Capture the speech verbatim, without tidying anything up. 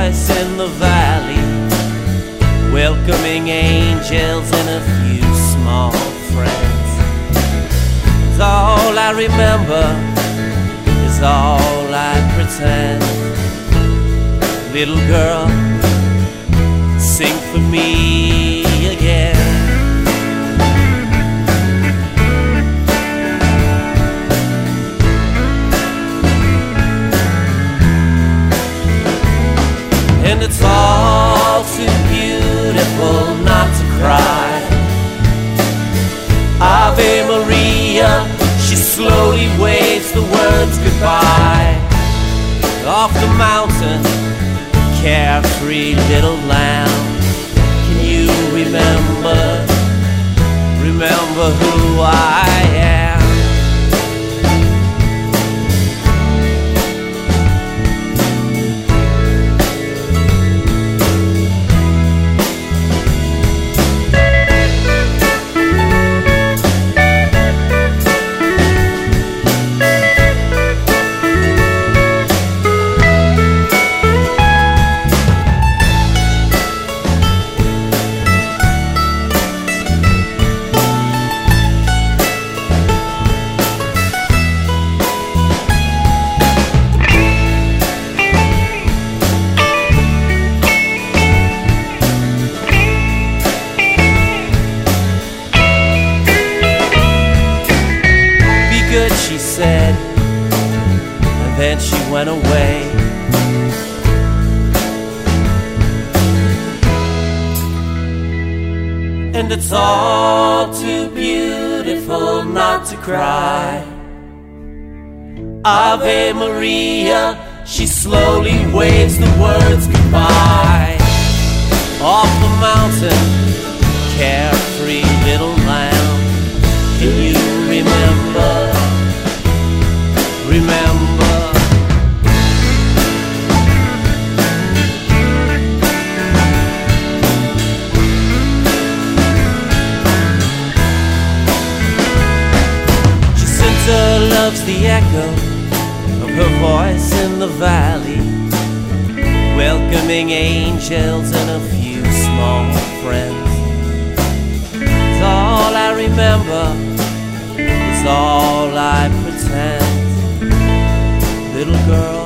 voice in the valley, welcoming angels and a few small friends. It's all I remember, is all I pretend. Little girl, sing for me again. And it's all too beautiful not to cry. Ave Maria, she slowly waves the words goodbye. Off the mountain, carefree little lamb, can you remember, remember who I am? She said, and then she went away. And it's all too beautiful not to cry. Ave Maria, she slowly waves the words goodbye. Off the mountain, carefree little lamb, can you remember? Remember, Jacinta loves the echo of her voice in the valley, welcoming angels and a few small friends. It's all I remember, it's all I pretend. Little girl,